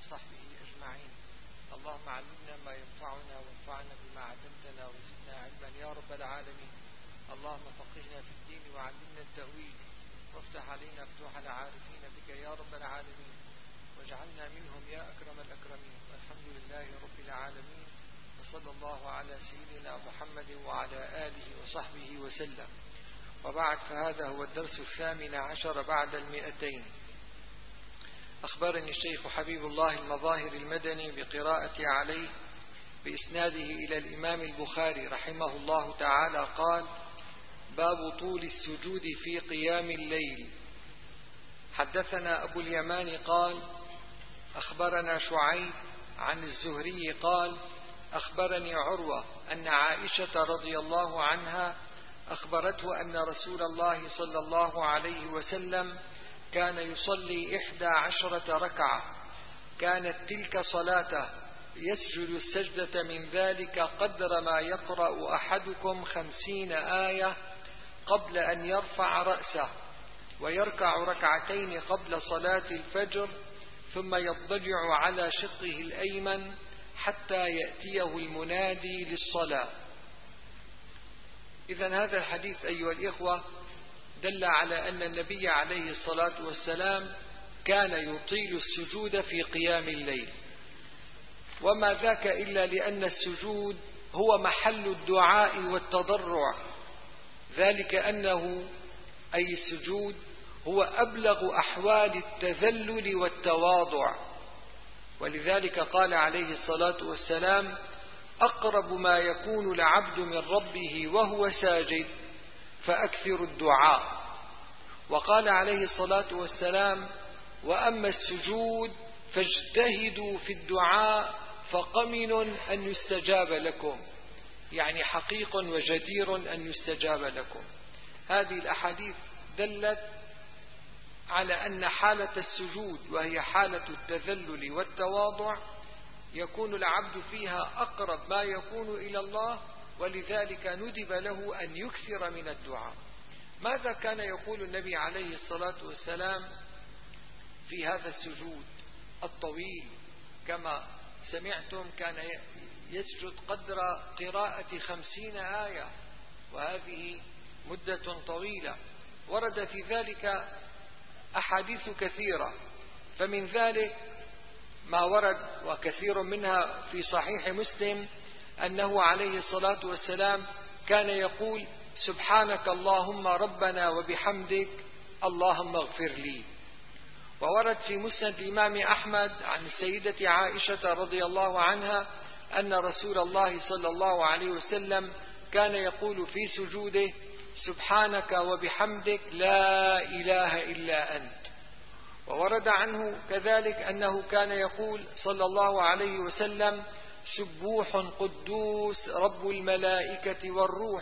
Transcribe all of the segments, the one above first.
وصحبه أجمعين. اللهم علمنا ما ينفعنا وانفعنا بما علمتنا وزدنا علما يا رب العالمين. اللهم فقهنا في الدين وعلمنا التأويل وافتح علينا فتوح العارفين بك يا رب العالمين، واجعلنا منهم يا أكرم الأكرمين. والحمد لله رب العالمين، وصلى الله على سيدنا محمد وعلى آله وصحبه وسلم. وبعد، فهذا هو الدرس 18 بعد 200. أخبرني الشيخ حبيب الله المظاهر المدني بقراءتي عليه بإسناده إلى الإمام البخاري رحمه الله تعالى قال: باب طول السجود في قيام الليل. حدثنا أبو اليمان قال: أخبرنا شعيب عن الزهري قال: أخبرني عروة أن عائشة رضي الله عنها أخبرته أن رسول الله صلى الله عليه وسلم كان يصلي 11 ركعة، كانت تلك صلاته، يسجد السجدة من ذلك قدر ما يقرأ أحدكم 50 آية قبل أن يرفع رأسه، ويركع ركعتين قبل صلاة الفجر، ثم يضجع على شقه الأيمن حتى يأتيه المنادي للصلاة. إذن هذا الحديث أيها الإخوة دل على أن النبي عليه الصلاة والسلام كان يطيل السجود في قيام الليل، وما ذاك إلا لأن السجود هو محل الدعاء والتضرع، ذلك أنه أي السجود هو أبلغ أحوال التذلل والتواضع، ولذلك قال عليه الصلاة والسلام: أقرب ما يكون العبد من ربه وهو ساجد فأكثر الدعاء. وقال عليه الصلاة والسلام: وأما السجود فاجتهدوا في الدعاء فقمن أن يستجاب لكم، يعني حقيق وجدير أن يستجاب لكم. هذه الأحاديث دلت على أن حالة السجود، وهي حالة التذلل والتواضع، يكون العبد فيها أقرب ما يكون إلى الله، ولذلك ندب له أن يكثر من الدعاء. ماذا كان يقول النبي عليه الصلاة والسلام في هذا السجود الطويل؟ كما سمعتم كان يسجد قدر قراءة 50 آية، وهذه مدة طويلة. ورد في ذلك أحاديث كثيرة، فمن ذلك ما ورد وكثير منها في صحيح مسلم أنه عليه الصلاة والسلام كان يقول: سبحانك اللهم ربنا وبحمدك اللهم اغفر لي. وورد في مسند الإمام أحمد عن السيدة عائشة رضي الله عنها أن رسول الله صلى الله عليه وسلم كان يقول في سجوده: سبحانك وبحمدك لا إله إلا أنت. وورد عنه كذلك أنه كان يقول صلى الله عليه وسلم: سبوح قدوس رب الملائكة والروح.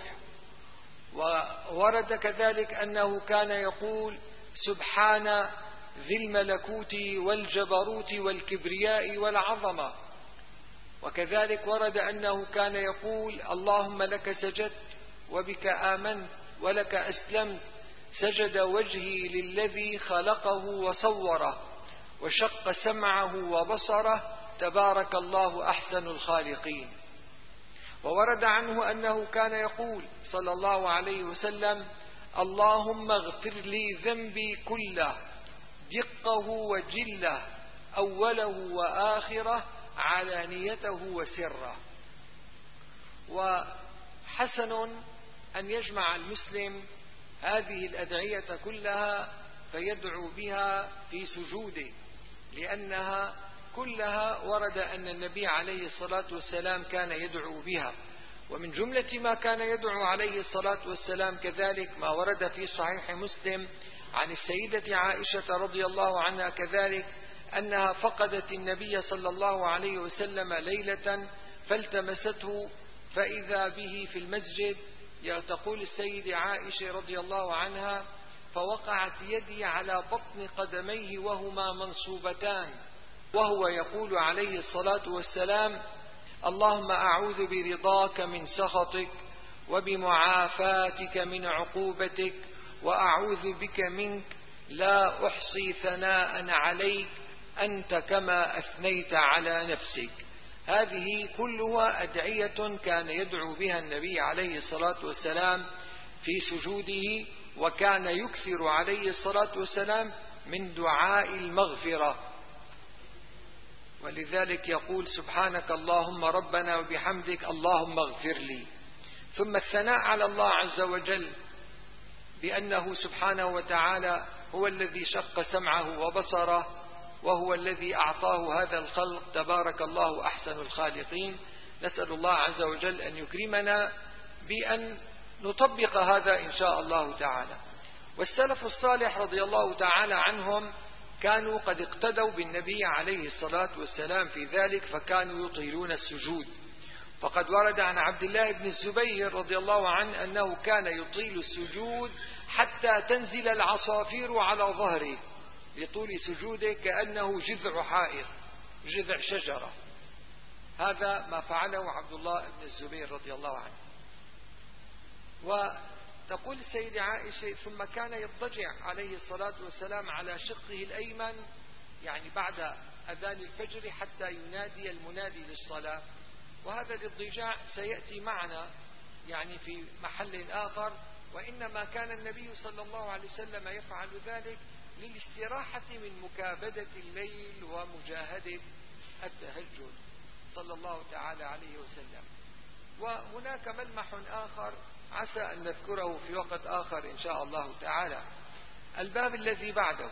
وورد كذلك أنه كان يقول: سبحان ذي الملكوت والجبروت والكبرياء والعظمة. وكذلك ورد أنه كان يقول: اللهم لك سجدت وبك آمنت ولك أسلمت، سجد وجهي للذي خلقه وصوره وشق سمعه وبصره، تبارك الله أحسن الخالقين. وورد عنه أنه كان يقول صلى الله عليه وسلم: اللهم اغفر لي ذنبي كله، دقه وجله، أوله وآخره، علانيته وسره. وحسن أن يجمع المسلم هذه الأدعية كلها فيدعو بها في سجوده، لأنها كلها ورد أن النبي عليه الصلاة والسلام كان يدعو بها. ومن جملة ما كان يدعو عليه الصلاة والسلام كذلك ما ورد في صحيح مسلم عن السيدة عائشة رضي الله عنها كذلك أنها فقدت النبي صلى الله عليه وسلم ليلة فالتمسته فإذا به في المسجد. تقول السيدة عائشة رضي الله عنها: فوقعت يدي على بطن قدميه وهما منصوبتان، وهو يقول عليه الصلاة والسلام: اللهم أعوذ برضاك من سخطك وبمعافاتك من عقوبتك، وأعوذ بك منك لا أحصي ثناء عليك أنت كما أثنيت على نفسك. هذه كلها أدعية كان يدعو بها النبي عليه الصلاة والسلام في سجوده، وكان يكثر عليه الصلاة والسلام من دعاء المغفرة. ولذلك يقول سبحانك اللهم ربنا وبحمدك اللهم اغفر لي. ثم الثناء على الله عز وجل بأنه سبحانه وتعالى هو الذي شق سمعه وبصره، وهو الذي أعطاه هذا الخلق، تبارك الله أحسن الخالقين. نسأل الله عز وجل أن يكرمنا بأن نطبق هذا إن شاء الله تعالى. والسلف الصالح رضي الله تعالى عنهم كانوا قد اقتدوا بالنبي عليه الصلاة والسلام في ذلك، فكانوا يطيلون السجود. فقد ورد عن عبد الله بن الزبير رضي الله عنه أنه كان يطيل السجود حتى تنزل العصافير على ظهره، لطول سجوده كأنه جذع حائر، جذع شجرة. هذا ما فعله عبد الله بن الزبير رضي الله عنه. وتقول السيدة عائشة ثم كان يضطجع عليه الصلاة والسلام على شقه الأيمن، يعني بعد أذان الفجر حتى ينادي المنادي للصلاة. وهذا الاضطجاع سيأتي معنا يعني في محل آخر، وإنما كان النبي صلى الله عليه وسلم يفعل ذلك للاستراحة من مكابدة الليل ومجاهدة التهجد صلى الله تعالى عليه وسلم. وهناك ملمح آخر عسى أن نذكره في وقت آخر إن شاء الله تعالى. الباب الذي بعده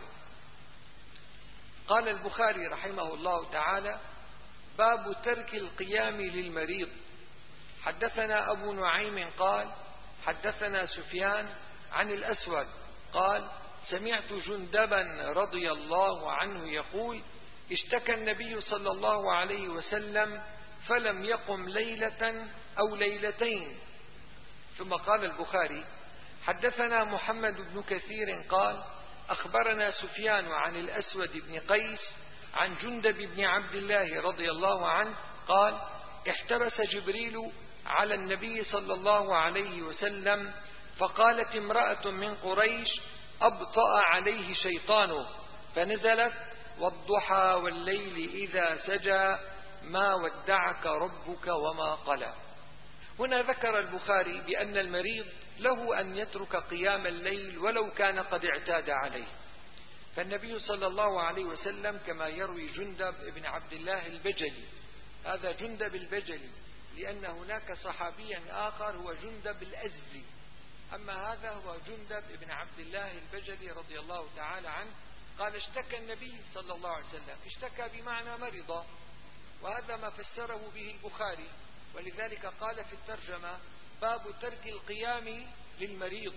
قال البخاري رحمه الله تعالى: باب ترك القيام للمريض. حدثنا أبو نعيم قال حدثنا سفيان عن الأسود قال: سمعت جندبا رضي الله عنه يقول: اشتكى النبي صلى الله عليه وسلم فلم يقم ليلة أو ليلتين. ثم قال البخاري: حدثنا محمد بن كثير قال: أخبرنا سفيان عن الأسود بن قيس عن جندب بن عبد الله رضي الله عنه قال: احتبس جبريل على النبي صلى الله عليه وسلم، فقالت امرأة من قريش: أبطأ عليه شيطانه، فنزلت: والضحى والليل إذا سجى ما ودعك ربك وما قلى. هنا ذكر البخاري بأن المريض له أن يترك قيام الليل ولو كان قد اعتاد عليه. فالنبي صلى الله عليه وسلم كما يروي جندب بن عبد الله البجلي، هذا جندب البجلي، لأن هناك صحابيا آخر هو جندب الأزدي، أما هذا هو جندب بن عبد الله البجلي رضي الله تعالى عنه. قال: اشتكى النبي صلى الله عليه وسلم، اشتكى بمعنى مرض، وهذا ما فسره به البخاري، ولذلك قال في الترجمة: باب ترك القيام للمريض.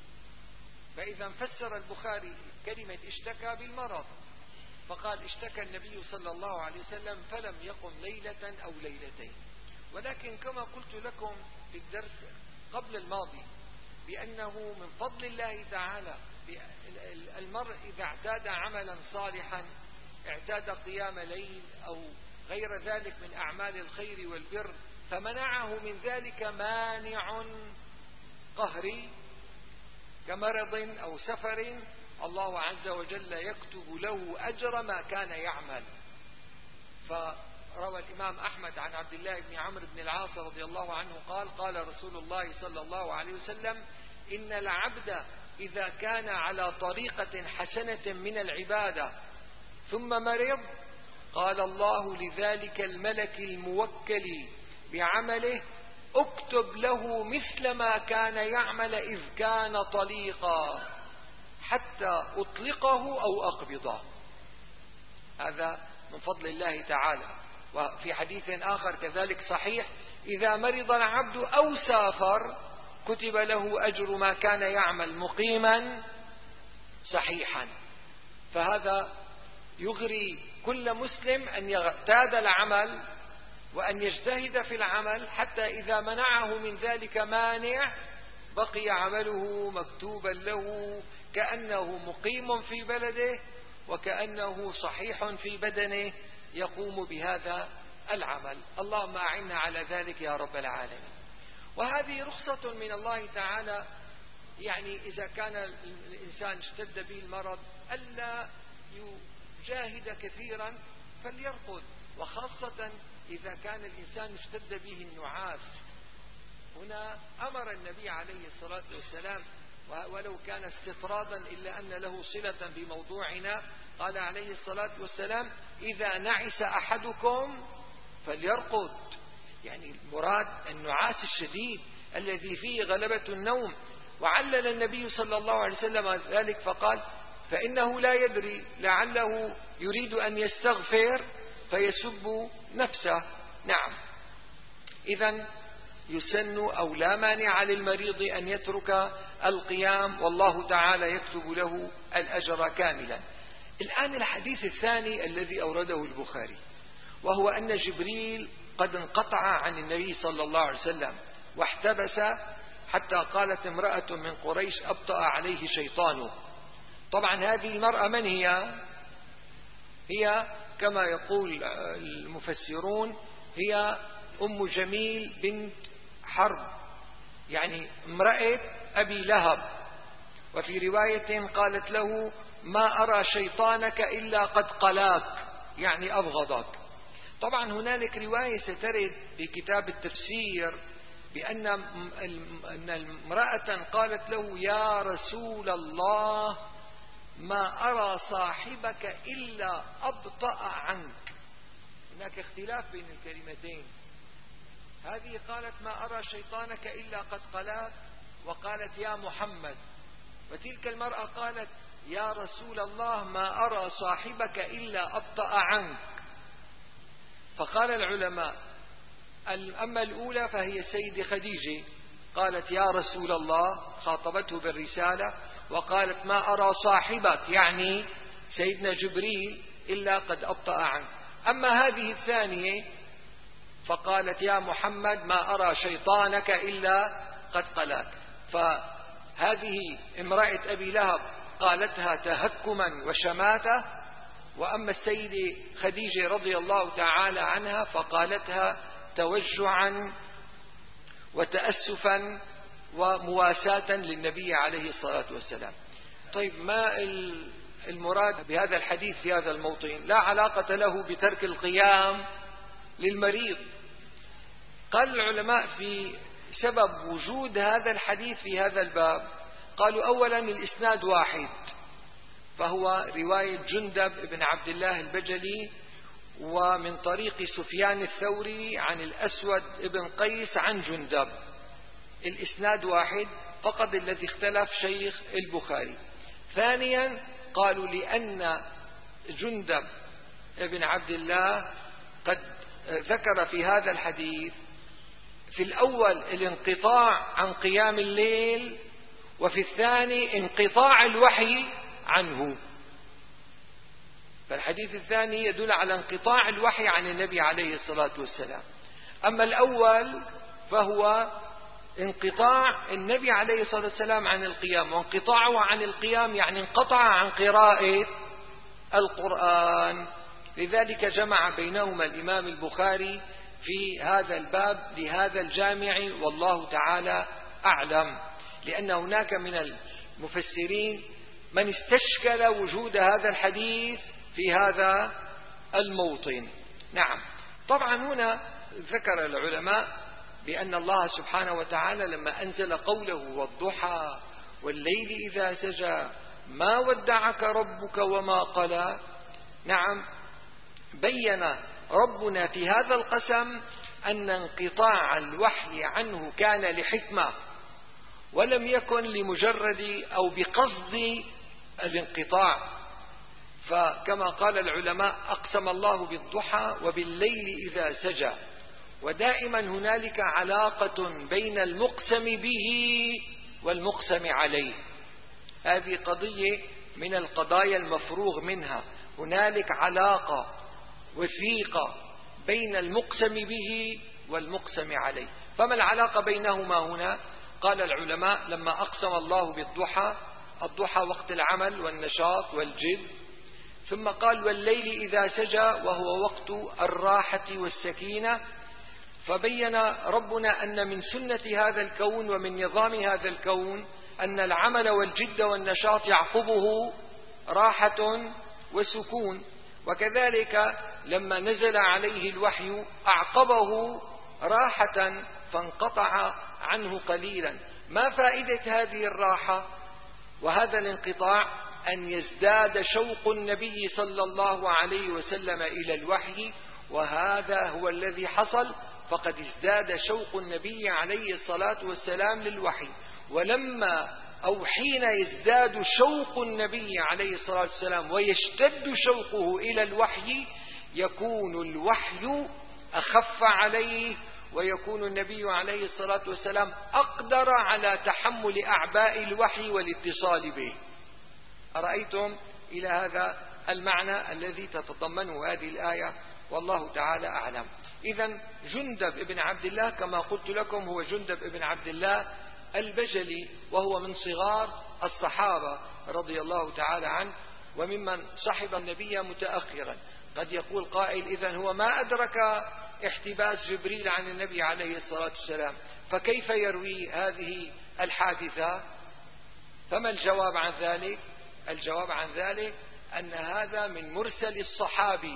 فإذا فسر البخاري كلمة اشتكى بالمرض، فقال: اشتكى النبي صلى الله عليه وسلم فلم يقم ليلة أو ليلتين. ولكن كما قلت لكم في الدرس قبل الماضي بأنه من فضل الله تعالى المرء إذا اعتاد عملا صالحا، اعتاد قيام ليل أو غير ذلك من أعمال الخير والبر، فمنعه من ذلك مانع قهري كمرض أو سفر، الله عز وجل يكتب له أجر ما كان يعمل. فروى الإمام أحمد عن عبد الله بن عمرو بن العاص رضي الله عنه قال: قال رسول الله صلى الله عليه وسلم: إن العبد إذا كان على طريقة حسنة من العبادة ثم مرض، قال الله لذلك الملك الموكل بعمله: اكتب له مثل ما كان يعمل إذ كان طليقا حتى أطلقه أو أقبضه. هذا من فضل الله تعالى. وفي حديث آخر كذلك صحيح: إذا مرض العبد أو سافر كتب له أجر ما كان يعمل مقيما صحيحا. فهذا يغري كل مسلم أن يعتاد العمل وأن يجتهد في العمل، حتى إذا منعه من ذلك مانع بقي عمله مكتوبا له كأنه مقيم في بلده وكأنه صحيح في بدنه يقوم بهذا العمل. اللهم أعنا على ذلك يا رب العالمين. وهذه رخصة من الله تعالى، يعني إذا كان الإنسان اشتد به المرض ألا جاهد كثيرا فليرقد، وخاصة إذا كان الإنسان اشتد به النعاس. هنا أمر النبي عليه الصلاة والسلام، ولو كان استطرادا إلا أن له صلة بموضوعنا، قال عليه الصلاة والسلام: إذا نعس أحدكم فليرقد. يعني المراد النعاس الشديد الذي فيه غلبة النوم. وعلل النبي صلى الله عليه وسلم ذلك فقال: فإنه لا يدري لعله يريد أن يستغفر فيسب نفسه. نعم، إذن يسن أو لا مانع للمريض أن يترك القيام، والله تعالى يكتب له الأجر كاملا. الآن الحديث الثاني الذي أورده البخاري، وهو أن جبريل قد انقطع عن النبي صلى الله عليه وسلم واحتبس، حتى قالت امرأة من قريش: أبطأ عليه شيطانه. طبعا هذه المرأة من هي؟ هي كما يقول المفسرون هي أم جميل بنت حرب، يعني امرأة أبي لهب. وفي رواية قالت له: ما أرى شيطانك إلا قد قلاك، يعني أبغضك. طبعا هنالك رواية سترد في كتاب التفسير بأن امرأة قالت له: يا رسول الله، ما أرى صاحبك إلا أبطأ عنك. هناك اختلاف بين الكلمتين. هذه قالت: ما أرى شيطانك إلا قد قلاك، وقالت: يا محمد. وتلك المرأة قالت: يا رسول الله، ما أرى صاحبك إلا أبطأ عنك. فقال العلماء: أما الأولى فهي سيدة خديجة، قالت: يا رسول الله، خاطبته بالرسالة وقالت: ما أرى صاحبك، يعني سيدنا جبريل، إلا قد أبطأ عنك. أما هذه الثانية فقالت: يا محمد، ما أرى شيطانك إلا قد قلاك. فهذه امرأة أبي لهب قالتها تهكما وشماتة، وأما السيدة خديجة رضي الله تعالى عنها فقالتها توجعا وتأسفا ومواساة للنبي عليه الصلاة والسلام. طيب، ما المراد بهذا الحديث في هذا الموطن؟ لا علاقة له بترك القيام للمريض. قال العلماء في سبب وجود هذا الحديث في هذا الباب، قالوا: أولا الإسناد واحد، فهو رواية جندب بن عبد الله البجلي، ومن طريق سفيان الثوري عن الأسود بن قيس عن جندب. الإسناد واحد فقط، الذي اختلف شيخ البخاري. ثانيا قالوا: لأن جندب بن عبد الله قد ذكر في هذا الحديث في الأول الانقطاع عن قيام الليل، وفي الثاني انقطاع الوحي عنه. فالحديث الثاني يدل على انقطاع الوحي عن النبي عليه الصلاة والسلام. أما الأول فهو انقطاع النبي عليه الصلاة والسلام عن القيام، وانقطاعه عن القيام يعني انقطع عن قراءة القرآن. لذلك جمع بينهما الإمام البخاري في هذا الباب لهذا الجامع، والله تعالى أعلم. لأن هناك من المفسرين من استشكل وجود هذا الحديث في هذا الموطن. نعم، طبعا هنا ذكر العلماء بأن الله سبحانه وتعالى لما أنزل قوله: والضحى والليل إذا سجى ما ودعك ربك وما قلى. نعم، بين ربنا في هذا القسم أن انقطاع الوحي عنه كان لحكمة، ولم يكن لمجرد أو بقصد الانقطاع. فكما قال العلماء: أقسم الله بالضحى وبالليل إذا سجى. ودائما هنالك علاقة بين المقسم به والمقسم عليه. هذه قضية من القضايا المفروغ منها. هنالك علاقة وثيقة بين المقسم به والمقسم عليه. فما العلاقة بينهما هنا؟ قال العلماء: لما أقسم الله بالضحى، الضحى وقت العمل والنشاط والجد، ثم قال: والليل إذا سجى، وهو وقت الراحة والسكينة. فبين ربنا أن من سنة هذا الكون ومن نظام هذا الكون أن العمل والجد والنشاط يعقبه راحة وسكون. وكذلك لما نزل عليه الوحي أعقبه راحة فانقطع عنه قليلا. ما فائدة هذه الراحة وهذا الانقطاع؟ أن يزداد شوق النبي صلى الله عليه وسلم إلى الوحي، وهذا هو الذي حصل، فقد ازداد شوق النبي عليه الصلاة والسلام للوحي. ولما أو حين يزداد شوق النبي عليه الصلاة والسلام ويشتد شوقه إلى الوحي، يكون الوحي أخف عليه، ويكون النبي عليه الصلاة والسلام أقدر على تحمل أعباء الوحي والاتصال به. أرأيتم إلى هذا المعنى الذي تتضمنه هذه الآية، والله تعالى أعلم. إذن جندب ابن عبد الله كما قلت لكم هو جندب ابن عبد الله البجلي، وهو من صغار الصحابة رضي الله تعالى عنه، وممن صحب النبي متأخرا. قد يقول قائل إذن هو ما أدرك احتباس جبريل عن النبي عليه الصلاة والسلام، فكيف يروي هذه الحادثة؟ فما الجواب عن ذلك؟ الجواب عن ذلك أن هذا من مرسل الصحابي،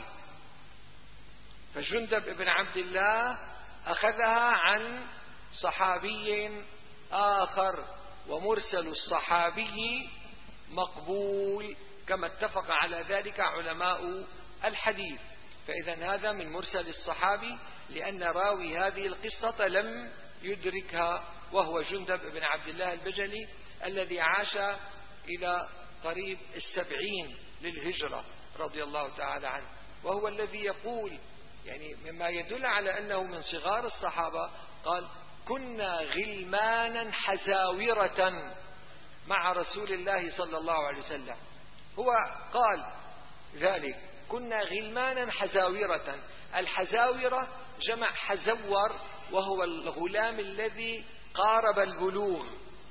فجندب ابن عبد الله أخذها عن صحابي آخر، ومرسل الصحابي مقبول كما اتفق على ذلك علماء الحديث. فإذا هذا من مرسل الصحابي، لأن راوي هذه القصة لم يدركها، وهو جندب بن عبد الله البجلي الذي عاش إلى قريب 70 للهجرة رضي الله تعالى عنه، وهو الذي يقول يعني مما يدل على أنه من صغار الصحابة، قال: كنا غلمانا حزاورة مع رسول الله صلى الله عليه وسلم. هو قال ذلك: كنا غلمانا حزاورة. الحزاورة جمع حزور، وهو الغلام الذي قارب البلوغ.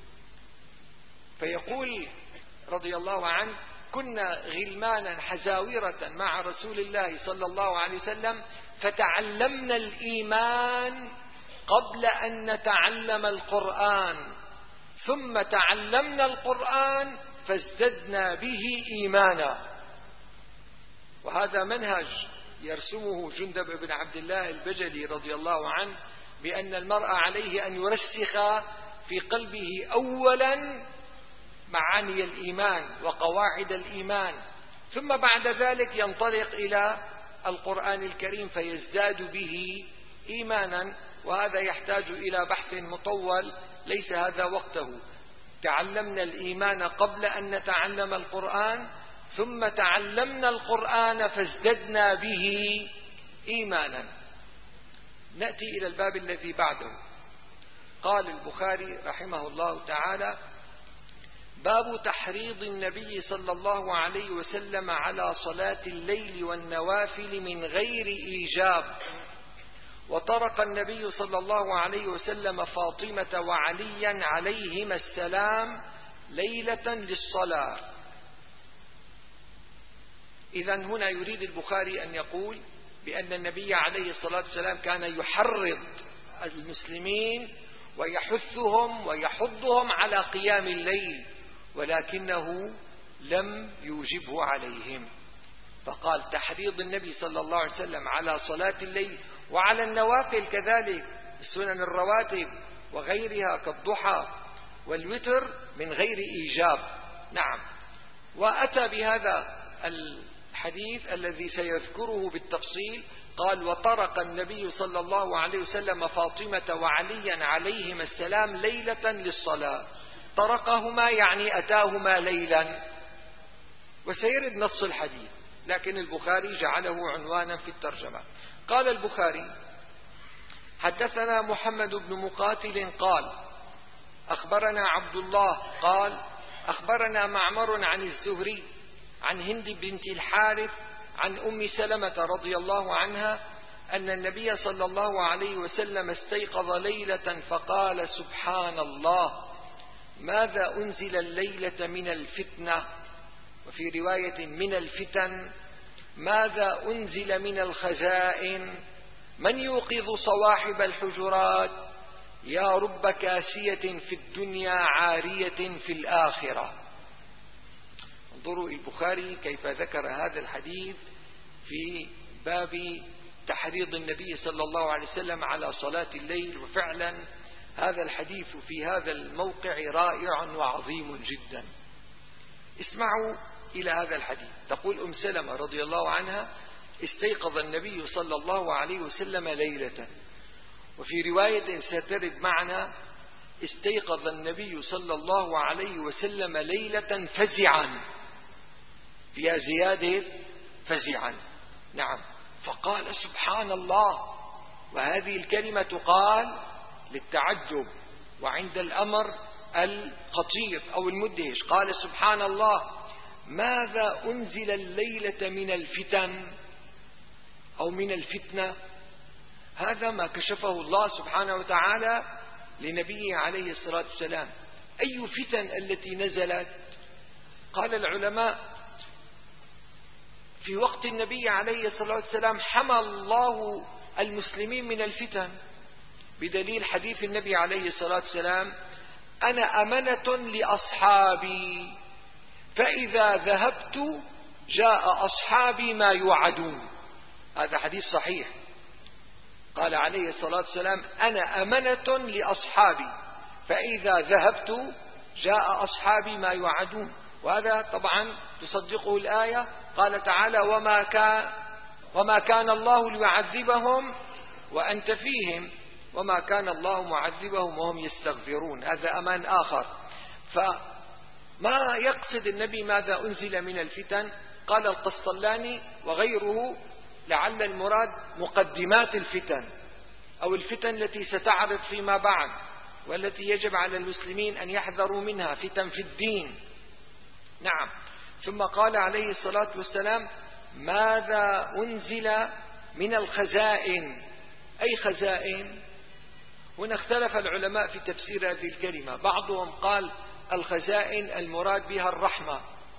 فيقول رضي الله عنه: كنا غلمانا حزاورة مع رسول الله صلى الله عليه وسلم، فتعلمنا الإيمان قبل أن نتعلم القرآن، ثم تعلمنا القرآن فازددنا به إيمانا. وهذا منهج يرسمه جندب بن عبد الله البجلي رضي الله عنه، بأن المرء عليه أن يرسخ في قلبه أولا معاني الإيمان وقواعد الإيمان، ثم بعد ذلك ينطلق إلى القرآن الكريم فيزداد به إيمانا. وهذا يحتاج إلى بحث مطول ليس هذا وقته. تعلمنا الإيمان قبل أن نتعلم القرآن، ثم تعلمنا القرآن فازددنا به إيمانا. نأتي إلى الباب الذي بعده. قال البخاري رحمه الله تعالى: باب تحريض النبي صلى الله عليه وسلم على صلاة الليل والنوافل من غير إيجاب. وطرق النبي صلى الله عليه وسلم فاطمة وعليا عليهما السلام ليلة للصلاة. إذن هنا يريد البخاري أن يقول بأن النبي عليه الصلاة والسلام كان يحرض المسلمين ويحثهم ويحضهم على قيام الليل، ولكنه لم يوجبه عليهم. فقال: تحريض النبي صلى الله عليه وسلم على صلاة الليل وعلى النوافل كذلك، السنن الرواتب وغيرها كالضحى والوتر من غير إيجاب. نعم. وأتى بهذا الحديث الذي سيذكره بالتفصيل. قال: وطرق النبي صلى الله عليه وسلم فاطمة وعليا عليهما السلام ليلة للصلاة. طرقهما يعني أتاهما ليلا، وسيرد نص الحديث، لكن البخاري جعله عنوانا في الترجمة. قال البخاري: حدثنا محمد بن مقاتل قال: أخبرنا عبد الله قال: أخبرنا معمر عن الزهري عن هند بنت الحارث عن أم سلمة رضي الله عنها أن النبي صلى الله عليه وسلم استيقظ ليلة فقال: سبحان الله، ماذا أنزل الليلة من الفتنة، وفي رواية من الفتن، ماذا أنزل من الخزائن، من يوقظ صواحب الحجرات، يا رب كاسية في الدنيا عارية في الآخرة. انظروا البخاري كيف ذكر هذا الحديث في باب تحريض النبي صلى الله عليه وسلم على صلاة الليل. وفعلا هذا الحديث في هذا الموقع رائع وعظيم جدا. اسمعوا إلى هذا الحديث. تقول أم سلمة رضي الله عنها: استيقظ النبي صلى الله عليه وسلم ليلة، وفي رواية سترد معنا: استيقظ النبي صلى الله عليه وسلم ليلة فزعا، فيها زيادة فزعا. نعم. فقال: سبحان الله. وهذه الكلمة تقال للتعجب وعند الأمر الخطير أو المدهش. قال: سبحان الله، ماذا أنزل الليلة من الفتن أو من الفتنة؟ هذا ما كشفه الله سبحانه وتعالى لنبيه عليه الصلاة والسلام. أي فتن التي نزلت؟ قال العلماء: في وقت النبي عليه الصلاة والسلام حمى الله المسلمين من الفتن، بدليل حديث النبي عليه الصلاة والسلام: أنا أمنة لأصحابي، فإذا ذهبت جاء أصحابي ما يوعدون. هذا حديث صحيح. قال عليه الصلاة والسلام: أنا أمنة لأصحابي، فإذا ذهبت جاء أصحابي ما يوعدون. وهذا طبعا تصدقه الآية. قال تعالى: وما كان الله ليعذبهم وأنت فيهم وما كان الله معذبهم وهم يستغفرون. هذا أمان آخر. فما يقصد النبي ماذا أنزل من الفتن؟ قال القسطلاني وغيره: لعل المراد مقدمات الفتن أو الفتن التي ستعرض فيما بعد والتي يجب على المسلمين أن يحذروا منها، فتن في الدين. نعم. ثم قال عليه الصلاة والسلام: ماذا أنزل من الخزائن؟ أي خزائن؟ هنا اختلف العلماء في تفسير هذه الكلمة. بعضهم قال الخزائن المراد بها الرحمة،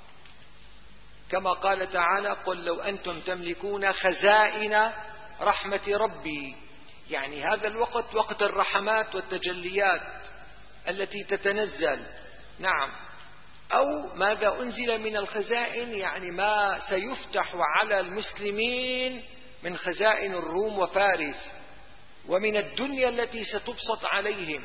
كما قال تعالى: قل لو أنتم تملكون خزائن رحمة ربي، يعني هذا الوقت وقت الرحمات والتجليات التي تتنزل. نعم. أو ماذا أنزل من الخزائن، يعني ما سيفتح على المسلمين من خزائن الروم وفارس ومن الدنيا التي ستبسط عليهم.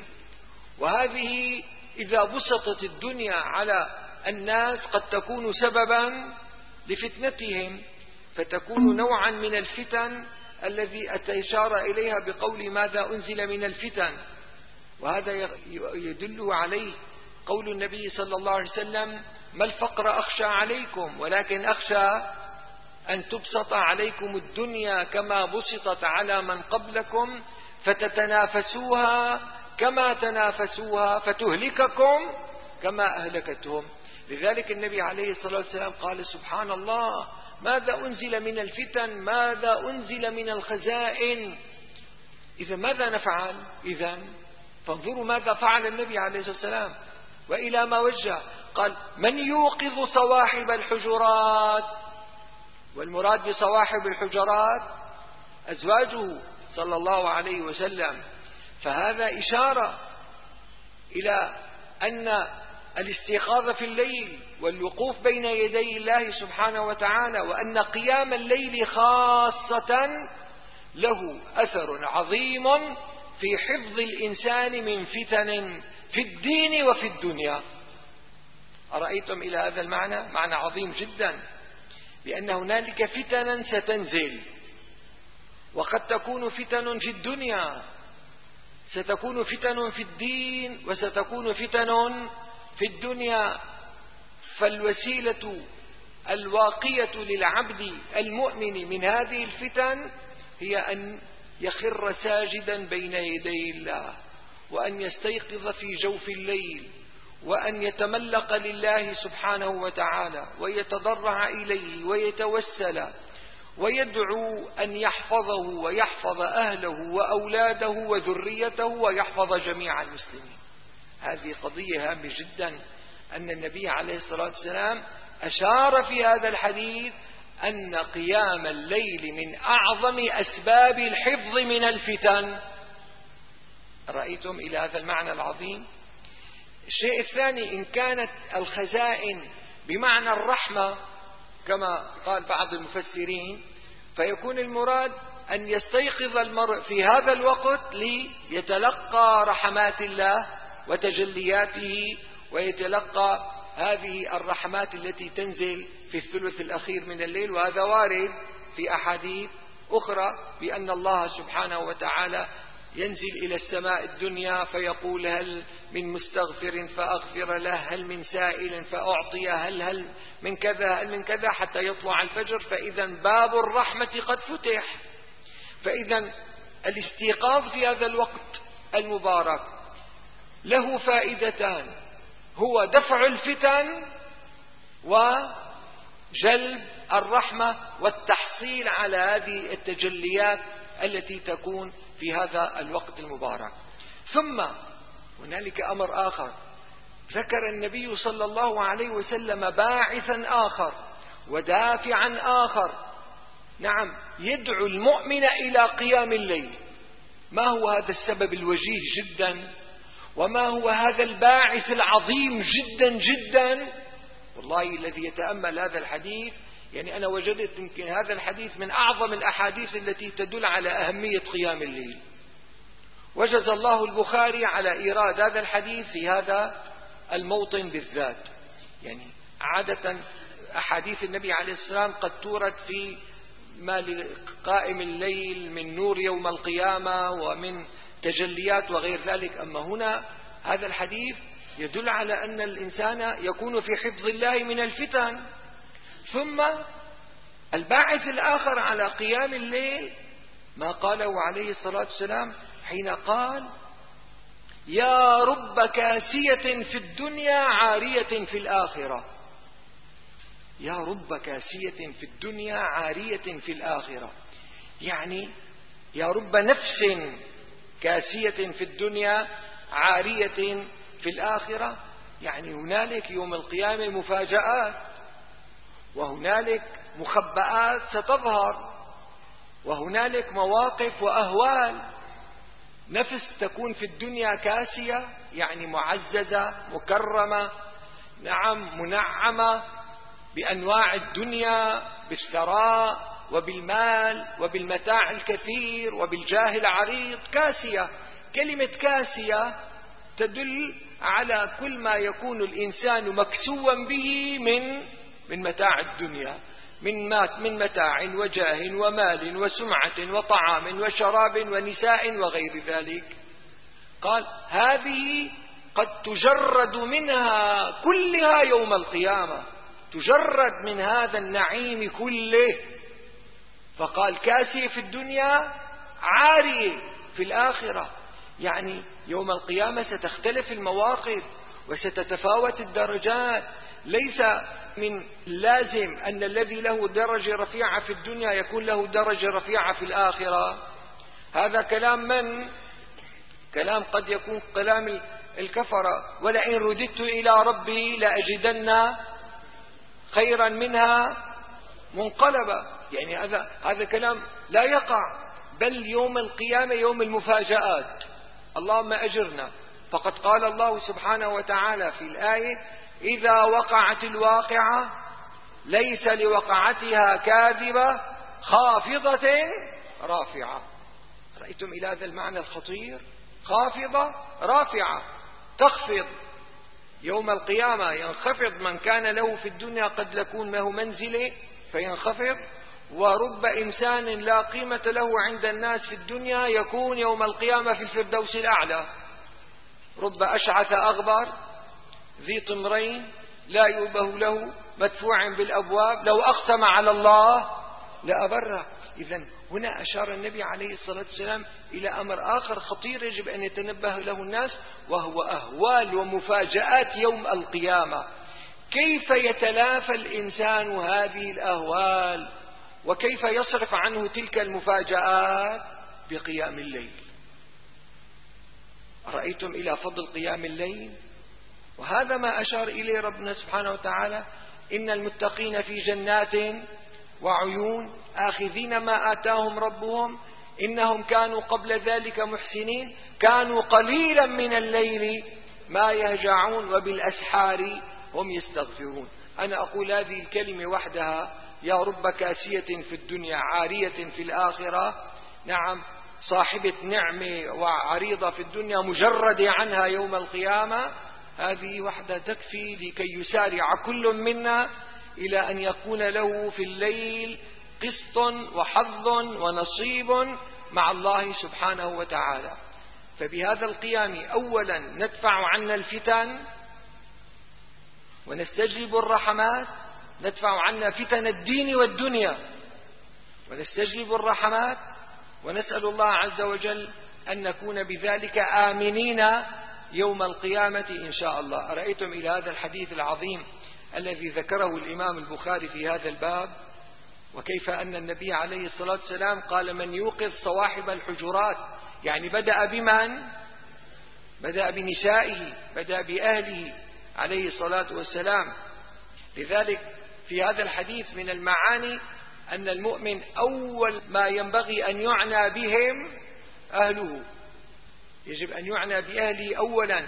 وهذه إذا بسطت الدنيا على الناس قد تكون سببا لفتنتهم، فتكون نوعا من الفتن الذي أشار إليها بقول ماذا أنزل من الفتن. وهذا يدل عليه قول النبي صلى الله عليه وسلم: ما الفقر أخشى عليكم ولكن أخشى أن تبسط عليكم الدنيا كما بسطت على من قبلكم فتتنافسوها كما تنافسوها فتهلككم كما أهلكتهم. لذلك النبي عليه الصلاة والسلام قال: سبحان الله، ماذا أنزل من الفتن، ماذا أنزل من الخزائن. إذا ماذا نفعل؟ فانظروا ماذا فعل النبي عليه الصلاة والسلام وإلى ما وجه. قال: من يوقظ صواحب الحجرات. والمراد بصواحب الحجرات أزواجه صلى الله عليه وسلم. فهذا إشارة إلى أن الاستيقاظ في الليل والوقوف بين يدي الله سبحانه وتعالى وأن قيام الليل خاصة له أثر عظيم في حفظ الإنسان من فتن في الدين وفي الدنيا. أرأيتم إلى هذا المعنى؟ معنى عظيم جدا، لأن هنالك فتنا ستنزل، وقد تكون فتن في الدنيا، ستكون فتن في الدين، وستكون فتن في الدنيا. فالوسيلة الواقية للعبد المؤمن من هذه الفتن هي أن يخر ساجدا بين يدي الله، وأن يستيقظ في جوف الليل، وأن يتملق لله سبحانه وتعالى ويتضرع إليه ويتوسل ويدعو أن يحفظه ويحفظ أهله وأولاده وذريته ويحفظ جميع المسلمين. هذه قضية هامة جدا، أن النبي عليه الصلاة والسلام أشار في هذا الحديث أن قيام الليل من أعظم أسباب الحفظ من الفتن. رأيتم إلى هذا المعنى العظيم؟ الشيء الثاني: إن كانت الخزائن بمعنى الرحمة كما قال بعض المفسرين، فيكون المراد أن يستيقظ المرء في هذا الوقت ليتلقى رحمات الله وتجلياته، ويتلقى هذه الرحمات التي تنزل في الثلث الأخير من الليل. وهذا وارد في أحاديث أخرى بأن الله سبحانه وتعالى ينزل إلى السماء الدنيا فيقول هل من مستغفر فأغفر له، هل من سائل فأعطيه، هل من كذا، هل من كذا، حتى يطلع الفجر، فإذا باب الرحمة قد فتح. فإذا الاستيقاظ في هذا الوقت المبارك له فائدتان: هو دفع الفتن وجلب الرحمة والتحصيل على هذه التجليات التي تكون في هذا الوقت المبارك. ثم هنالك أمر آخر ذكر النبي صلى الله عليه وسلم باعثا آخر ودافعا آخر، نعم، يدعو المؤمن إلى قيام الليل. ما هو هذا السبب الوجيه جدا؟ وما هو هذا الباعث العظيم جدا جدا؟ والله الذي يتأمل هذا الحديث، يعني أنا وجدت يمكن هذا الحديث من أعظم الأحاديث التي تدل على أهمية قيام الليل. وجز الله البخاري على إيراد هذا الحديث في هذا الموطن بالذات. يعني عادة أحاديث النبي عليه السلام قد تورد في ما لقائم الليل من نور يوم القيامة ومن تجليات وغير ذلك، أما هنا هذا الحديث يدل على أن الإنسان يكون في حفظ الله من الفتن. ثم الباعث الآخر على قيام الليل ما قاله عليه الصلاة والسلام حين قال: يا رب كاسية في الدنيا عارية في الآخرة. يا رب كاسية في الدنيا عارية في الآخرة، يعني يا رب نفس كاسية في الدنيا عارية في الآخرة، يعني هنالك يوم القيامة مفاجآت، وهنالك مخبآت ستظهر، وهنالك مواقف وأهوال. نفس تكون في الدنيا كاسية، يعني معززة مكرمة، نعم، منعمة بأنواع الدنيا، بالثراء وبالمال وبالمتاع الكثير وبالجاه العريض. كاسية، كلمة كاسية تدل على كل ما يكون الإنسان مكسوا به من متاع الدنيا، من متاع وجاه ومال وسمعة وطعام وشراب ونساء وغير ذلك. قال: هذه قد تجرد منها كلها يوم القيامة، تجرد من هذا النعيم كله. فقال: كاسية في الدنيا عارية في الآخرة، يعني يوم القيامة ستختلف المواقف وستتفاوت الدرجات. ليس من لازم أن الذي له درجة رفيعة في الدنيا يكون له درجة رفيعة في الآخرة. هذا كلام قد يكون كلام الكفرة: ولئن رددت إلى ربي لأجدن خيرا منها منقلبا. يعني هذا كلام لا يقع، بل يوم القيامة يوم المفاجآت. اللهم أجرنا. فقد قال الله سبحانه وتعالى في الآية: إذا وقعت الواقعة ليس لوقعتها كاذبة خافضة رافعة. رأيتم إلى هذا المعنى الخطير؟ خافضة رافعة، تخفض يوم القيامة، ينخفض من كان له في الدنيا قد يكون له منزلة فينخفض، ورب إنسان لا قيمة له عند الناس في الدنيا يكون يوم القيامة في الفردوس الأعلى. رب أشعث أغبر ذي طمرين لا يؤبه له مدفوع بالأبواب لو أقسم على الله لأبره. إذن هنا أشار النبي عليه الصلاة والسلام إلى أمر آخر خطير يجب أن يتنبه له الناس، وهو أهوال ومفاجآت يوم القيامة. كيف يتلافى الإنسان هذه الأهوال، وكيف يصرف عنه تلك المفاجآت؟ بقيام الليل. رأيتم إلى فضل قيام الليل؟ وهذا ما أشار إليه ربنا سبحانه وتعالى: إن المتقين في جنات وعيون آخذين ما آتاهم ربهم إنهم كانوا قبل ذلك محسنين كانوا قليلا من الليل ما يهجعون وبالأسحار هم يستغفرون. أنا أقول هذه الكلمة وحدها: يا رب كاسية في الدنيا عارية في الآخرة. نعم، صاحبة نعمة وعريضة في الدنيا مجردة عنها يوم القيامة. هذه وحدة تكفي لكي يسارع كل منا إلى أن يكون له في الليل قسط وحظ ونصيب مع الله سبحانه وتعالى. فبهذا القيام أولا ندفع عنا الفتن ونستجلب الرحمات، ندفع عنا فتن الدين والدنيا ونستجلب الرحمات، ونسأل الله عز وجل أن نكون بذلك آمنين يوم القيامة إن شاء الله. أرأيتم إلى هذا الحديث العظيم الذي ذكره الإمام البخاري في هذا الباب، وكيف أن النبي عليه الصلاة والسلام قال: من يوقظ صواحب الحجرات، يعني بدأ بمن؟ بدأ بنسائه، بدأ بأهله عليه الصلاة والسلام. لذلك في هذا الحديث من المعاني أن المؤمن أول ما ينبغي أن يعنى بهم أهله، يجب أن يعنى بأهله أولا.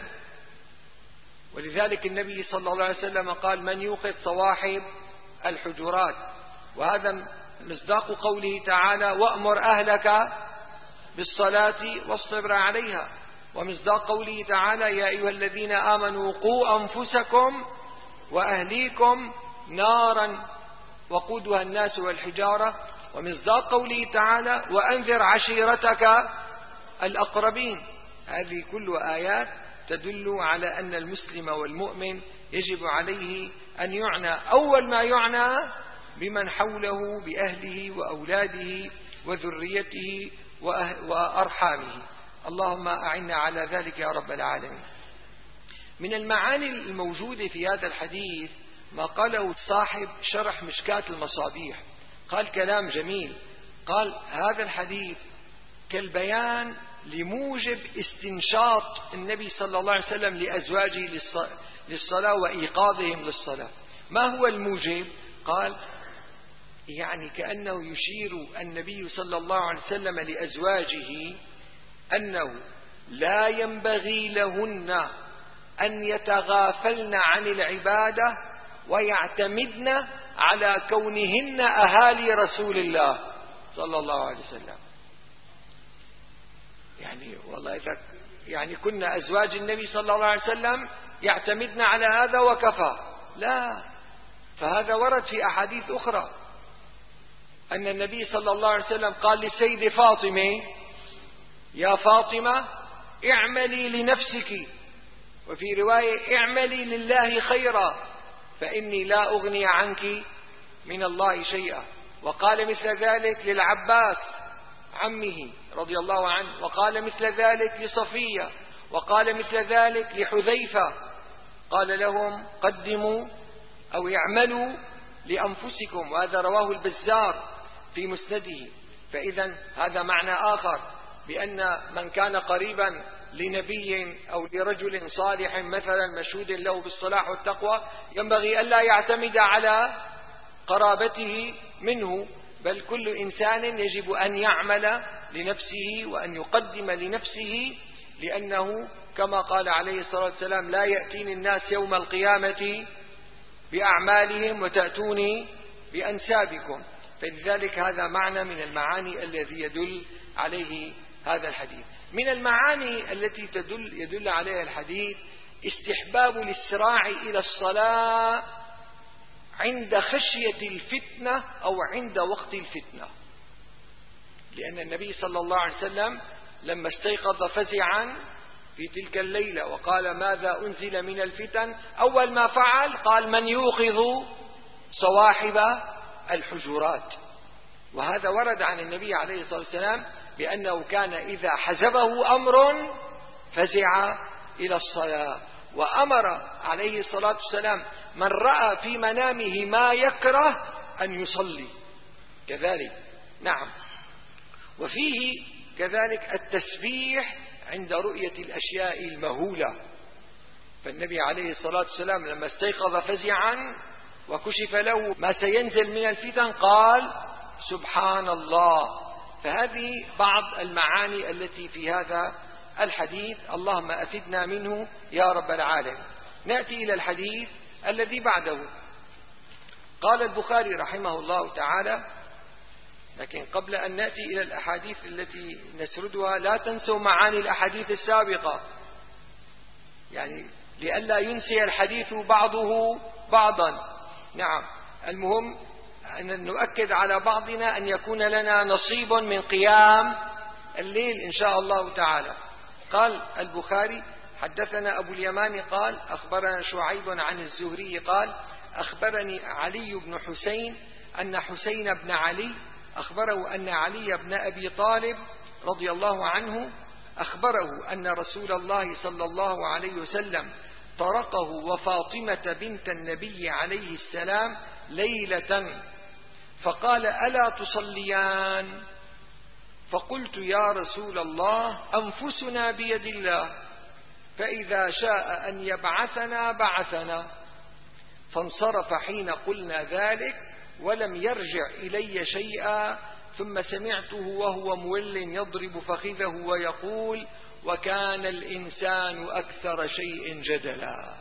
ولذلك النبي صلى الله عليه وسلم قال: من يوقظ صواحب الحجرات. وهذا مصداق قوله تعالى: وأمر أهلك بالصلاة واصطبر عليها. ومصداق قوله تعالى: يا أيها الذين آمنوا قوا أنفسكم وأهليكم نارا وقودها الناس والحجارة. ومصداق قوله تعالى: وأنذر عشيرتك الأقربين. هذه كل آيات تدل على أن المسلم والمؤمن يجب عليه أن يعنى أول ما يعنى بمن حوله، بأهله وأولاده وذريته وأرحامه. اللهم أعنا على ذلك يا رب العالمين. من المعاني الموجودة في هذا الحديث ما قاله صاحب شرح مشكاة المصابيح، قال كلام جميل. قال: هذا الحديث كالبيان لموجب استنشاط النبي صلى الله عليه وسلم لأزواجه للصلاة وإيقاظهم للصلاة. ما هو الموجب؟ قال: يعني كأنه يشير النبي صلى الله عليه وسلم لأزواجه أنه لا ينبغي لهن أن يتغافلن عن العبادة ويعتمدن على كونهن أهالي رسول الله صلى الله عليه وسلم. يعني والله إذا يعني كنا أزواج النبي صلى الله عليه وسلم يعتمدن على هذا وكفى، لا، فهذا ورد في أحاديث أخرى أن النبي صلى الله عليه وسلم قال للسيدة فاطمة: يا فاطمة اعملي لنفسك، وفي رواية اعملي لله خيرا فإني لا أغني عنك من الله شيئا. وقال مثل ذلك للعباس عمه رضي الله عنه، وقال مثل ذلك لصفية، وقال مثل ذلك لحذيفة. قال لهم: قدموا أو اعملوا لأنفسكم. وهذا رواه البزار في مسنده. فإذا هذا معنى آخر، بأن من كان قريبا لنبي أو لرجل صالح مثلا مشهود له بالصلاح والتقوى ينبغي ألا يعتمد على قرابته منه، بل كل إنسان يجب أن يعمل لنفسه وأن يقدم لنفسه، لأنه كما قال عليه الصلاة والسلام: لا يأتيني الناس يوم القيامة بأعمالهم وتأتوني بأنسابكم. فلذلك هذا معنى من المعاني الذي يدل عليه هذا الحديث. من المعاني التي يدل عليها الحديث استحباب الإسراع إلى الصلاة عند خشية الفتنة أو عند وقت الفتنة، لأن النبي صلى الله عليه وسلم لما استيقظ فزعا في تلك الليلة وقال: ماذا أنزل من الفتن؟ أول ما فعل قال: من يوقظ صواحب الحجرات. وهذا ورد عن النبي عليه الصلاة والسلام بأنه كان إذا حزبه أمر فزع إلى الصلاة، وأمر عليه الصلاة والسلام من رأى في منامه ما يكره أن يصلي كذلك. نعم. وفيه كذلك التسبيح عند رؤية الأشياء المهولة. فالنبي عليه الصلاة والسلام لما استيقظ فزعا وكشف له ما سينزل من الفتن قال: سبحان الله. فهذه بعض المعاني التي في هذا الحديث، اللهم أفدنا منه يا رب العالمين. نأتي إلى الحديث الذي بعده، قال البخاري رحمه الله تعالى: لكن قبل أن نأتي إلى الأحاديث التي نسردها لا تنسوا معاني الأحاديث السابقة، يعني لئلا ينسي الحديث بعضه بعضا. نعم، المهم أن نؤكد على بعضنا أن يكون لنا نصيب من قيام الليل إن شاء الله تعالى. قال البخاري: حدثنا أبو اليمان قال: أخبرنا شعيب عن الزهري قال: أخبرني علي بن حسين أن حسين بن علي أخبره أن علي بن أبي طالب رضي الله عنه أخبره أن رسول الله صلى الله عليه وسلم طرقه وفاطمة بنت النبي عليه السلام ليلة فقال: ألا تصليان؟ فقلت: يا رسول الله أنفسنا بيد الله، فإذا شاء أن يبعثنا بعثنا. فانصرف حين قلنا ذلك ولم يرجع إلي شيئا، ثم سمعته وهو مول يضرب فخذه ويقول: وكان الإنسان أكثر شيء جدلا.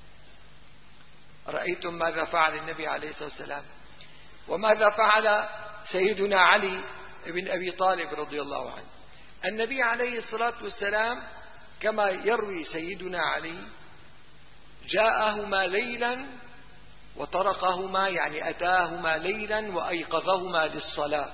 رأيتم ماذا فعل النبي عليه الصلاة والسلام، وماذا فعل سيدنا علي بن أبي طالب رضي الله عنه. النبي عليه الصلاة والسلام كما يروي سيدنا علي جاءهما ليلا وطرقهما، يعني أتاهما ليلا وأيقظهما للصلاة.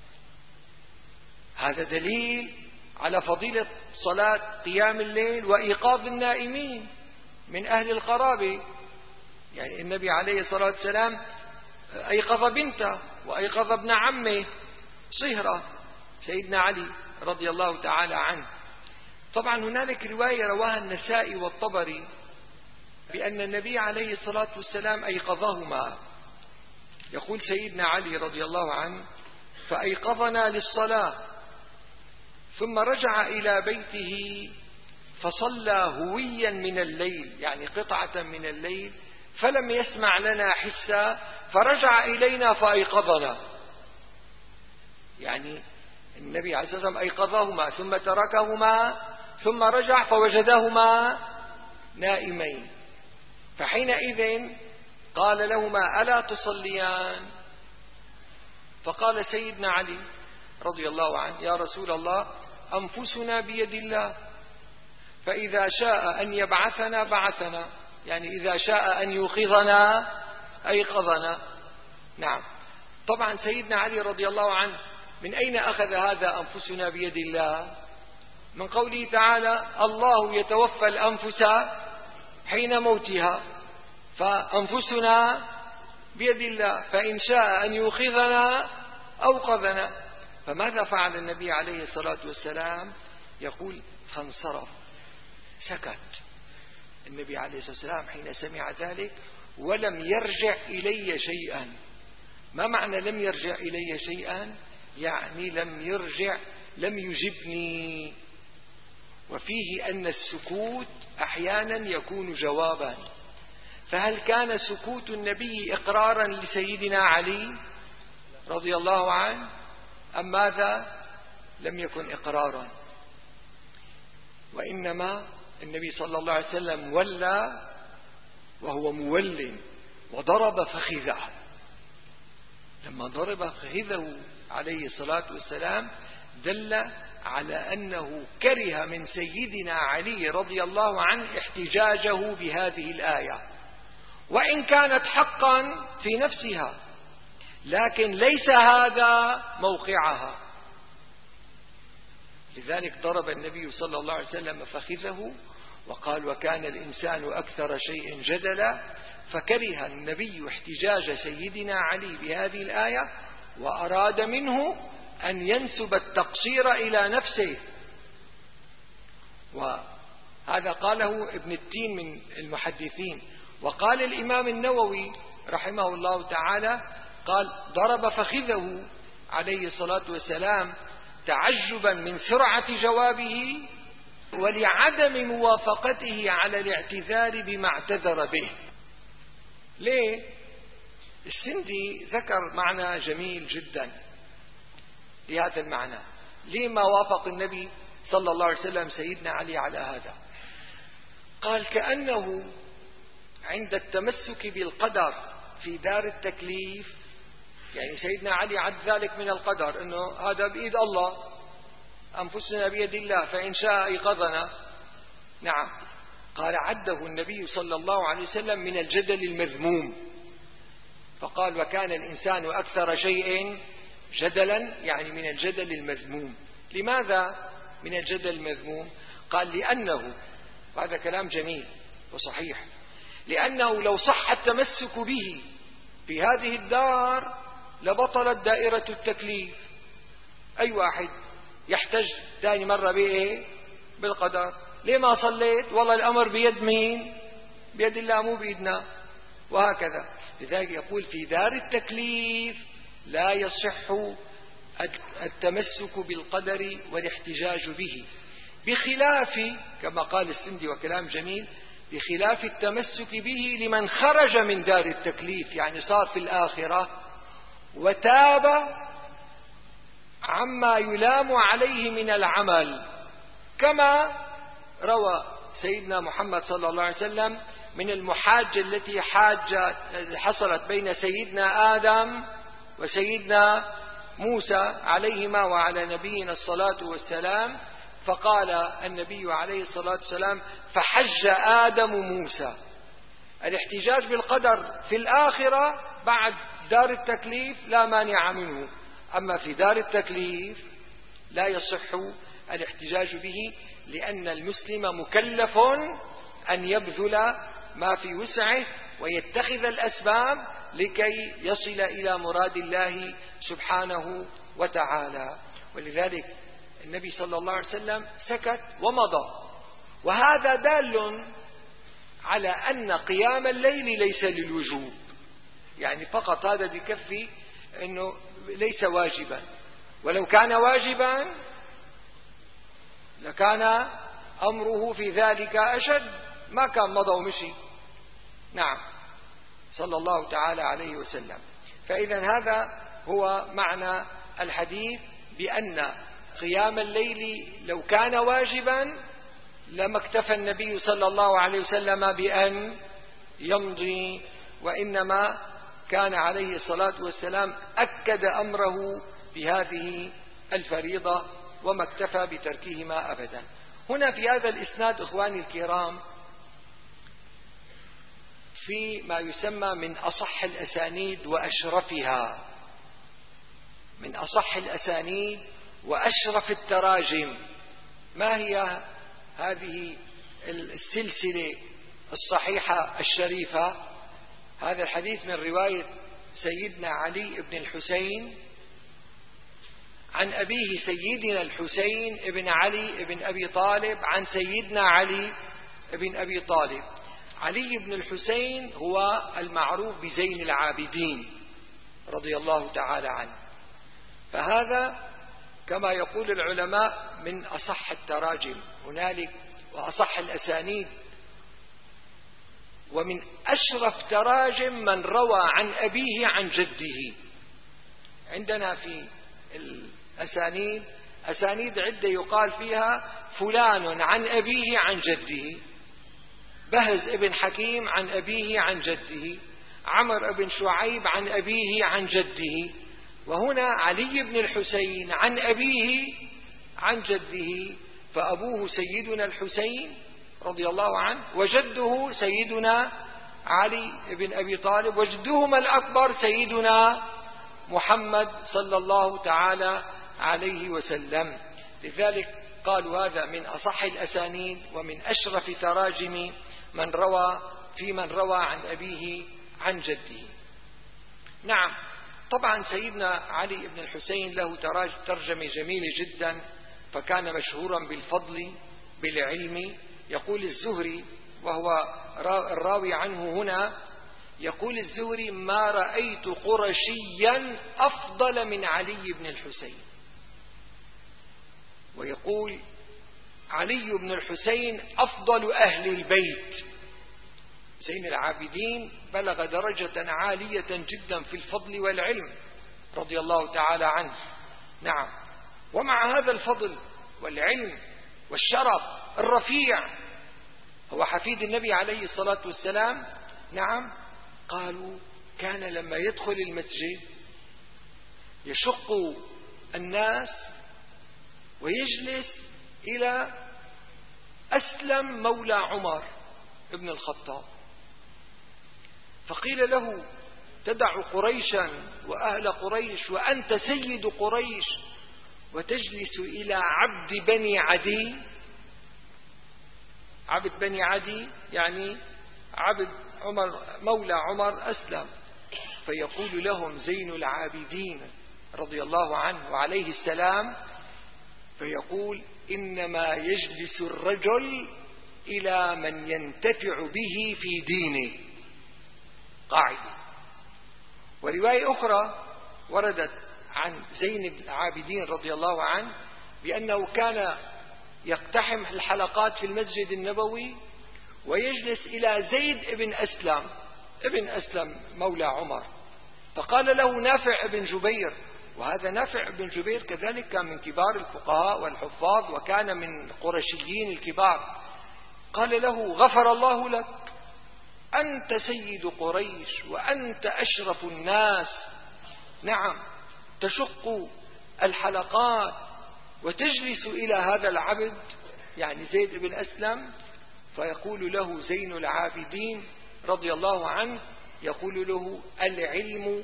هذا دليل على فضيلة صلاة قيام الليل وإيقاظ النائمين من أهل القرابة. يعني النبي عليه الصلاة والسلام أيقظ بنته وأيقظ ابن عمه صهرة سيدنا علي رضي الله تعالى عنه. طبعا هنالك رواية رواها النسائي والطبري بأن النبي عليه الصلاة والسلام أيقظهما. يقول سيدنا علي رضي الله عنه: فأيقظنا للصلاة ثم رجع إلى بيته فصلى هويا من الليل، يعني قطعة من الليل، فلم يسمع لنا حسا، فرجع إلينا فأيقظنا. يعني النبي عليه الصلاة والسلام أيقظهما ثم تركهما ثم رجع فوجدهما نائمين، فحينئذ قال لهما: ألا تصليان؟ فقال سيدنا علي رضي الله عنه: يا رسول الله أنفسنا بيد الله، فإذا شاء أن يبعثنا بعثنا، يعني إذا شاء أن يوقظنا أيقظنا. نعم، طبعا سيدنا علي رضي الله عنه من أين أخذ هذا أنفسنا بيد الله؟ من قوله تعالى: الله يتوفى الأنفس حين موتها، فأنفسنا بيد الله، فإن شاء أن يوقظنا أوقظنا. فماذا فعل النبي عليه الصلاة والسلام؟ يقول: فانصرف، سكت النبي عليه الصلاة والسلام حين سمع ذلك ولم يرجع إلي شيئا. ما معنى لم يرجع إلي شيئا؟ يعني لم يجبني. وفيه أن السكوت أحيانا يكون جوابا، فهل كان سكوت النبي إقرارا لسيدنا علي رضي الله عنه أم ماذا؟ لم يكن إقرارا، وإنما النبي صلى الله عليه وسلم ولى وهو مول وضرب فخذه. لما ضرب فخذه عليه الصلاة والسلام دل على أنه كره من سيدنا علي رضي الله عنه احتجاجه بهذه الآية، وإن كانت حقا في نفسها، لكن ليس هذا موقعها. لذلك ضرب النبي صلى الله عليه وسلم فخذه وقال: وكان الإنسان أكثر شيء جدلا. فكره النبي احتجاج سيدنا علي بهذه الآية، وأراد منه أن ينسب التقصير إلى نفسه. وهذا قاله ابن التين من المحدثين. وقال الإمام النووي رحمه الله تعالى قال: ضرب فخذه عليه الصلاة والسلام تعجبا من سرعة جوابه ولعدم موافقته على الاعتذار بما اعتذر به. ليه؟ السندي ذكر معنى جميل جدا لهذا المعنى. ليه ما وافق النبي صلى الله عليه وسلم سيدنا علي على هذا؟ قال: كأنه عند التمسك بالقدر في دار التكليف، يعني سيدنا علي عد ذلك من القدر، أنه هذا بإيد الله، أنفسنا بيد الله، فإن شاء أيقظنا. نعم، قال عده النبي صلى الله عليه وسلم من الجدل المذموم، فقال وكان الإنسان أكثر شيء جدلا، يعني من الجدل المذموم. لماذا من الجدل المذموم؟ قال لأنه، وهذا كلام جميل وصحيح، لأنه لو صح التمسك به في هذه الدار لبطلت دائرة التكليف. أي واحد يحتج ثاني مرة بإيه؟ بالقدر. ليه ما صليت؟ والله الأمر بيد مين؟ بيد الله مو بيدنا، وهكذا. لذلك يقول في دار التكليف لا يصح التمسك بالقدر والاحتجاج به، بخلاف كما قال السندي وكلام جميل، بخلاف التمسك به لمن خرج من دار التكليف، يعني صار في الآخرة وتاب عما يلام عليه من العمل، كما روى سيدنا محمد صلى الله عليه وسلم من المحاجة التي حصلت بين سيدنا آدم وسيدنا موسى عليهما وعلى نبينا الصلاة والسلام، فقال النبي عليه الصلاة والسلام فحج آدم موسى. الاحتجاج بالقدر في الآخرة بعد دار التكليف لا مانع منه، أما في دار التكليف لا يصح الاحتجاج به، لأن المسلم مكلف أن يبذل ما في وسعه ويتخذ الأسباب لكي يصل إلى مراد الله سبحانه وتعالى. ولذلك النبي صلى الله عليه وسلم سكت ومضى، وهذا دال على أن قيام الليل ليس للوجوب، يعني فقط هذا بكفي أنه ليس واجبا، ولو كان واجبا لكان أمره في ذلك أشد، ما كان مضى ومشي. نعم، صلى الله تعالى عليه وسلم. فإذا هذا هو معنى الحديث، بأن قيام الليل لو كان واجبا لما اكتفى النبي صلى الله عليه وسلم بأن يمضي، وإنما كان عليه الصلاة والسلام أكد أمره بهذه الفريضة وما اكتفى بتركهما أبدا. هنا في هذا الإسناد إخواني الكرام في ما يسمى من أصح الأسانيد وأشرفها، من أصح الأسانيد وأشرف التراجم. ما هي هذه السلسلة الصحيحة الشريفة؟ هذا الحديث من رواية سيدنا علي بن الحسين عن أبيه سيدنا الحسين بن علي بن أبي طالب عن سيدنا علي بن أبي طالب. علي بن الحسين هو المعروف بزين العابدين رضي الله تعالى عنه، فهذا كما يقول العلماء من أصح التراجم هنالك وأصح الأسانيد، ومن أشرف تراجم من روى عن أبيه عن جده. عندنا في الأسانيد أسانيد عدة يقال فيها فلان عن أبيه عن جده، بهز ابن حكيم عن أبيه عن جده، عمر بن شعيب عن أبيه عن جده، وهنا علي بن الحسين عن أبيه عن جده، فأبوه سيدنا الحسين رضي الله عنه، وجده سيدنا علي بن أبي طالب، وجدهما الأكبر سيدنا محمد صلى الله تعالى عليه وسلم. لذلك قالوا هذا من أصح الأسانيد ومن أشرف تراجم من روى عن أبيه عن جده. نعم، طبعا سيدنا علي بن الحسين له ترجمة جميلة جدا، فكان مشهورا بالفضل بالعلم. يقول الزهري وهو الراوي عنه هنا، يقول الزهري ما رأيت قرشيا أفضل من علي بن الحسين. ويقول علي بن الحسين أفضل أهل البيت، زين العابدين، بلغ درجة عالية جدا في الفضل والعلم رضي الله تعالى عنه. نعم، ومع هذا الفضل والعلم والشرف الرفيع هو حفيد النبي عليه الصلاة والسلام. نعم، قالوا كان لما يدخل المسجد يشق الناس ويجلس إلى أسلم مولى عمر ابن الخطاب، فقيل له: تدع قريشا وأهل قريش وأنت سيد قريش وتجلس إلى عبد بني عدي؟ عبد بني عدي يعني عبد عمر مولى عمر أسلم. فيقول لهم زين العابدين رضي الله عنه وعليه السلام، فيقول: إنما يجلس الرجل إلى من ينتفع به في دينه. قاعدة. ورواية أخرى وردت عن زين العابدين رضي الله عنه بأنه كان يقتحم الحلقات في المسجد النبوي ويجلس إلى زيد ابن أسلم مولى عمر، فقال له نافع بن جبير، وهذا نافع بن جبير كذلك كان من كبار الفقهاء والحفاظ وكان من قرشيين الكبار، قال له: غفر الله لك، أنت سيد قريش وأنت أشرف الناس، نعم تشق الحلقات وتجلس إلى هذا العبد يعني زيد بن أسلم. فيقول له زين العابدين رضي الله عنه، يقول له: العلم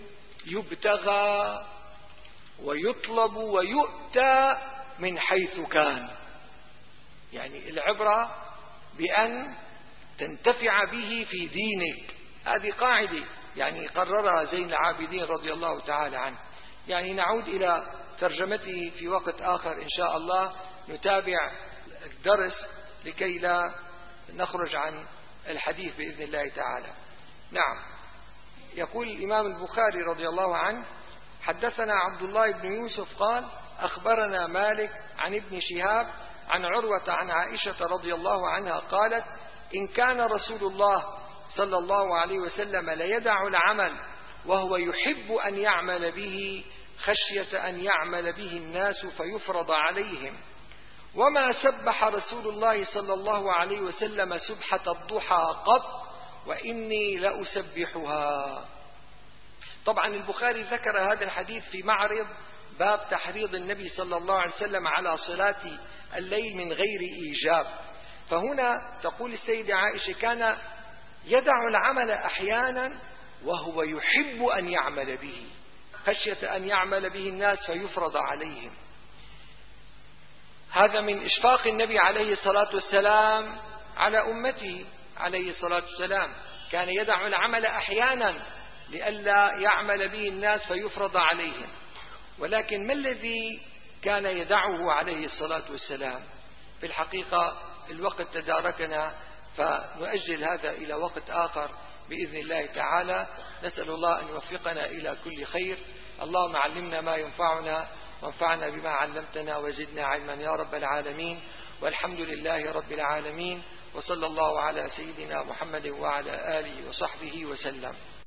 يبتغى ويطلب ويؤتى من حيث كان. يعني العبرة بأن تنتفع به في دينك، هذه قاعدة يعني قررها زين العابدين رضي الله تعالى عنه. يعني نعود إلى ترجمته في وقت آخر إن شاء الله، نتابع الدرس لكي لا نخرج عن الحديث بإذن الله تعالى. نعم. يقول الإمام البخاري رضي الله عنه: حدثنا عبد الله بن يوسف قال: أخبرنا مالك عن ابن شهاب عن عروة عن عائشة رضي الله عنها قالت: إن كان رسول الله صلى الله عليه وسلم ليدع العمل وهو يحب أن يعمل به خشية أن يعمل به الناس فيفرض عليهم، وما سبح رسول الله صلى الله عليه وسلم سبحة الضحى قط وإني لأسبحها. طبعا البخاري ذكر هذا الحديث في معرض باب تحريض النبي صلى الله عليه وسلم على صلاة الليل من غير إيجاب. فهنا تقول السيدة عائشة: كان يدع العمل أحيانا وهو يحب أن يعمل به خشية أن يعمل به الناس فيفرض عليهم. هذا من إشفاق النبي عليه الصلاة والسلام على أمته عليه الصلاة والسلام، كان يدع العمل أحيانا لئلا يعمل به الناس فيفرض عليهم. ولكن ما الذي كان يدعه عليه الصلاة والسلام؟ في الحقيقة الوقت تداركنا، فنؤجل هذا إلى وقت آخر بإذن الله تعالى. نسأل الله أن يوفقنا إلى كل خير. اللهم علمنا ما ينفعنا وانفعنا بما علمتنا وزدنا علما يا رب العالمين. والحمد لله رب العالمين، وصلى الله على سيدنا محمد وعلى آله وصحبه وسلم.